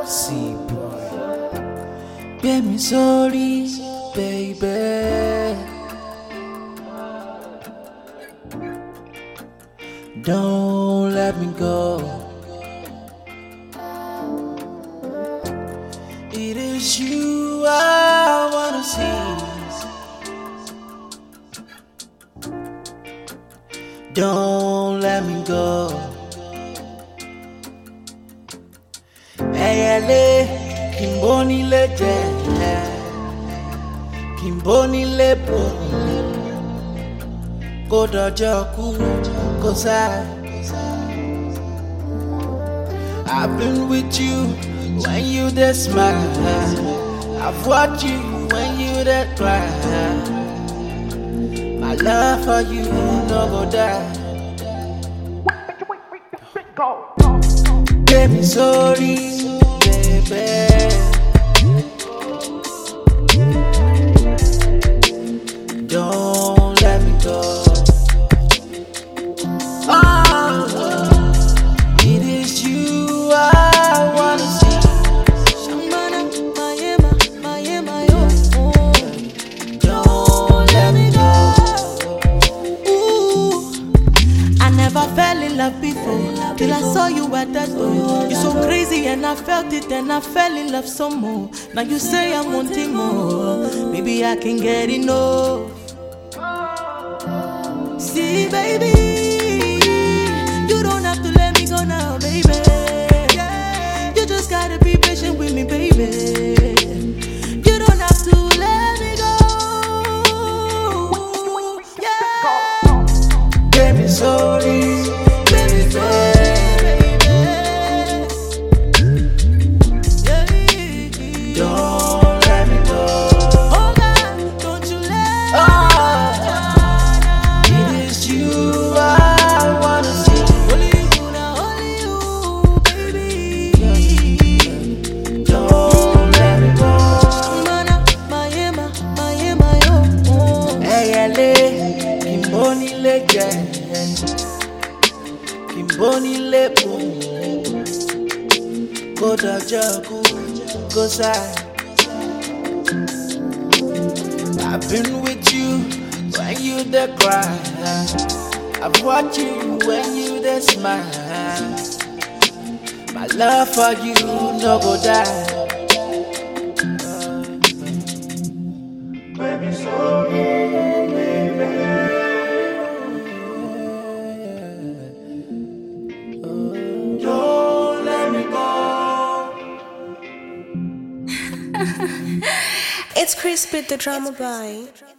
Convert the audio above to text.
See, boy. Baby, sorry, baby. Don't let me go. It is you I wanna see. Don't let me go. Eyele, kimboni leje, kimboni lepo. Go dojo ku, go side. I've been with you when you dey smile. I've watched you when you dey cry. My love for you no go die. Baby, sorry, baby. Don't let me go. It is you I wanna see. Don't let me go. Ooh, I never fell in love before till I saw you at that door. You're so crazy and I felt it and I fell in love some more. Now you say I'm wanting more. Maybe I can get enough. See, baby, you don't have to let me go now, baby. You just gotta be patient with me, baby. You don't have to let me go. Yeah. Baby, sorry, Baby, don't let me go. oh God, don't you let It is you I wanna see. only you now, only you, baby. Don't let me go. Mana, my oh. Eyele, kimboni leje, kimboni lepo. Go dojo ku, go side. I've been with you when you dey cry. I've watched you when you dey smile. My love for you no go die. Baby, sorry, baby. Don't let me go. It's Chris Pitt, the drama boy.